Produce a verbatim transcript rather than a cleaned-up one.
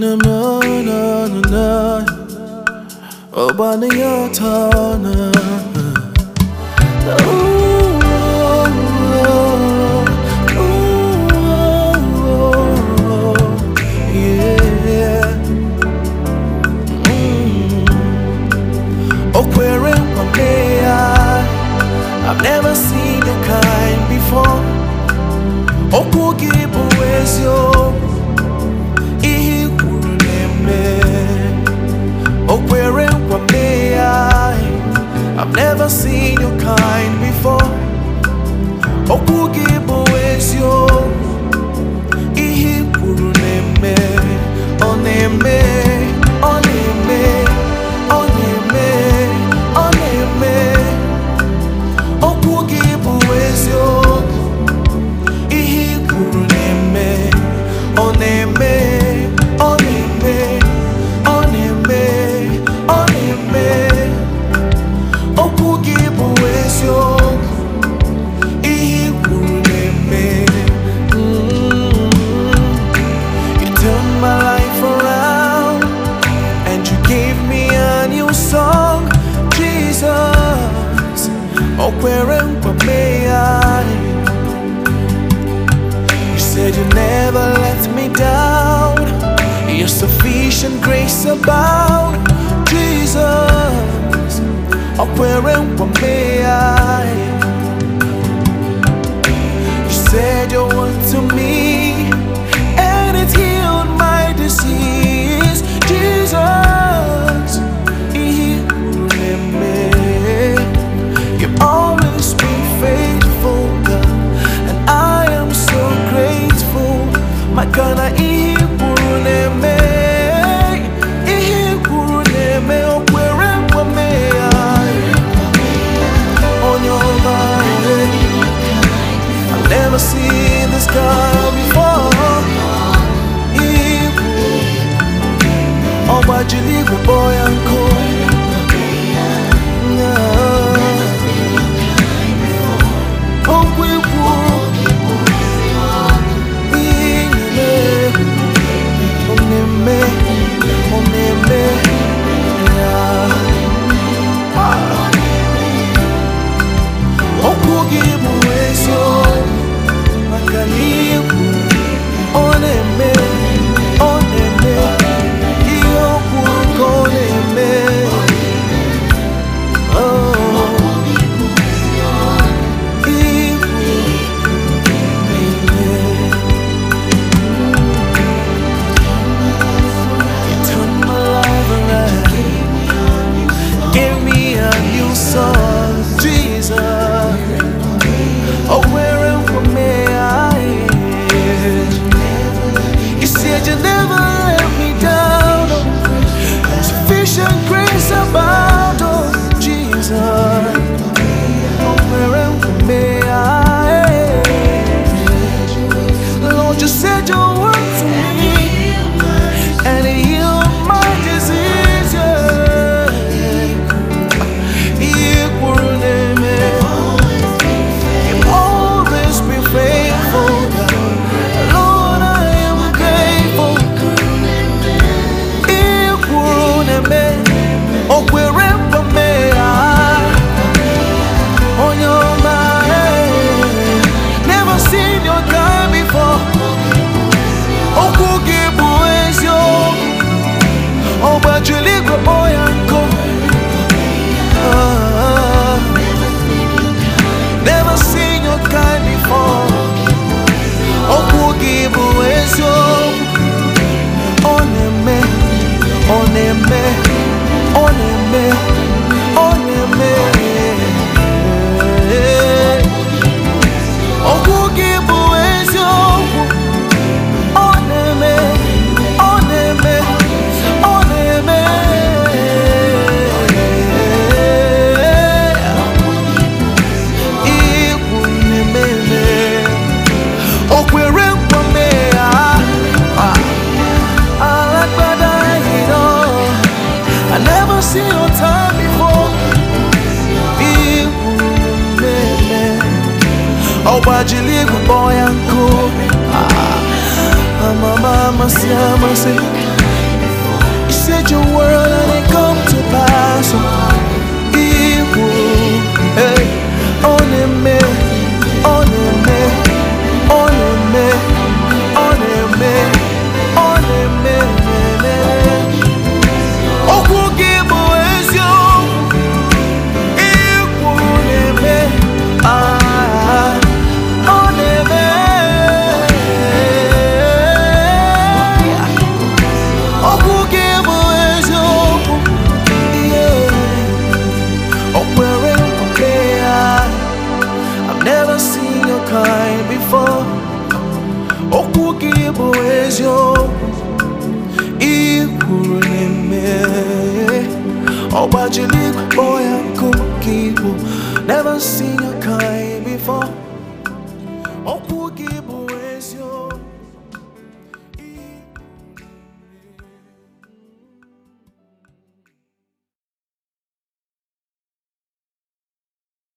na na na na na. Oh, bana ya tana. Ooh, ooh, ooh, yeah. Mm. Oh, where am I? I've never seen the kind before. Oh, kugibu ezio. I've never seen your kind before. Okugibo ezio. Ihi kwuru na-eme, ọ na-eme, ọ na-eme, ọ na-eme, ọ na-eme. Okugibo ezio. Ihi kwuru na-eme, ọ na-eme, ọ na-eme, ọ na-eme, ọ na-eme. Okugibo ezio. Ihi kwuru na-eme. You turned my life around and you gave me a new song, Jesus. Okwere nkwa meghari. You said you never let me down. Your sufficient grace abound, Jesus. Okwere nkwa meghari. You said your word to me and it healed my disease, Jesus. You've always been faithful, God, and I am so grateful. My God, I I've never seen this God before. Oh, but you leave a boy and cold. Oh, we boy and cool. Ah, mama, mama, mama, said your word and it come to pass. Iwu, hey, oneme, oneme, oneme, oneme, oneme, okwu gị bụ eziokwu, ikwu na-eme, ah, oneme, okwu gị bụ eziokwu, yeah, okwere nke ya. I've never seen your kind before. Okwu gị bụ eziokwu, ikwuru na-eme, ọgbajiri kpọọ ya nkụ gị bụ. Never seen your kind before.